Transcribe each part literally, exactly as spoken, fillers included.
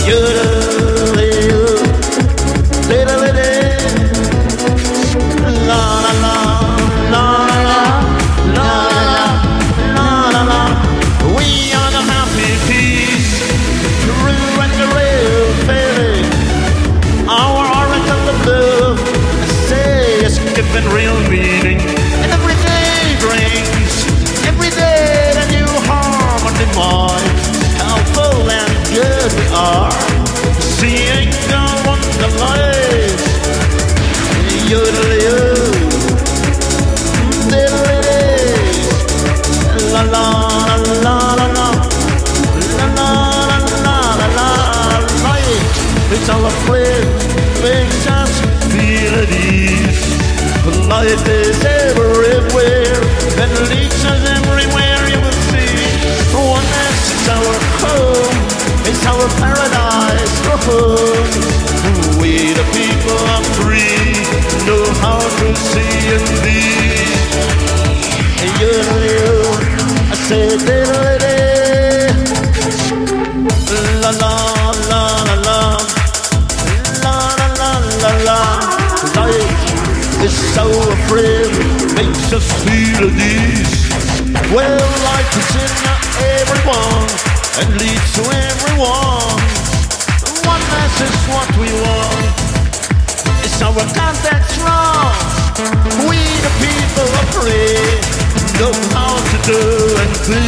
Given real meaning, and every day brings, every day a new harmony mind. How full and good we are, seeing the wonder light. Yodelay, diddly, la la la la la la, la la la la la la. It's all a flip, makes us feel at ease. Light is everywhere, and leads us everywhere you will see. Oneness is our home, it's our paradise. Oh, we the people are free, know how to see and be. And you, I say, la la la la la, la la la la la. Is so afraid, makes us feel at ease. Well, life is in everyone and leads to everyone. Oneness is what we want. It's our context wrong. We the people are free, know how to do and be.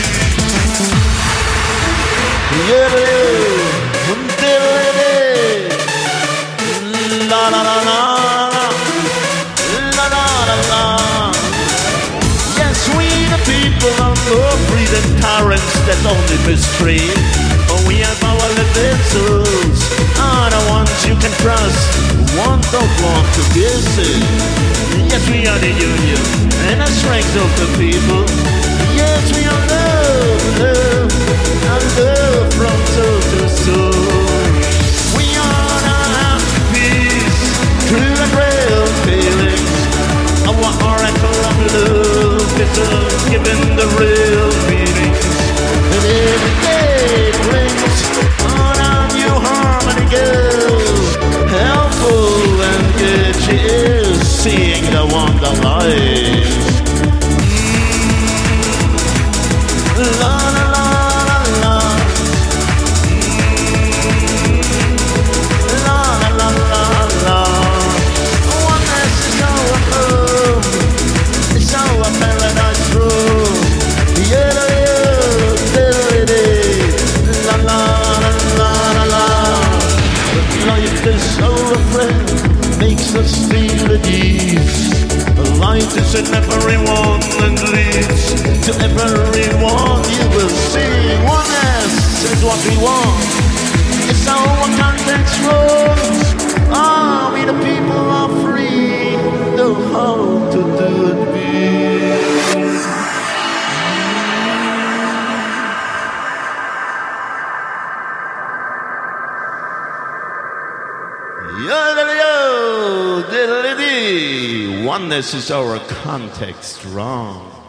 Yeah, la la la la. People are more free than tyrants that only mistreat. Oh, we have our little souls, are the ones you can trust. One don't want to kiss it. Yes, we are the union and the strength of the people. Yes, we are love, love, and love from soul to soul. We are the peace, true and real feelings. Our oracle of love is uh, given the real meaning. And every day brings on a new harmony girl. Helpful and good she is, seeing the wonder light. Mm. La la la la la. Mm. La la la la la. Oneness is our home. It's our paradise room. Yeah, yeah, la la la la la. Life is so afraid, makes us feel at ease. Light is in everyone and leads to everyone. You will see oneness is what we want. It's our context room. Ah, we the people are free, know how to do and be. Yo, diddly dee. Oneness is our context wrong.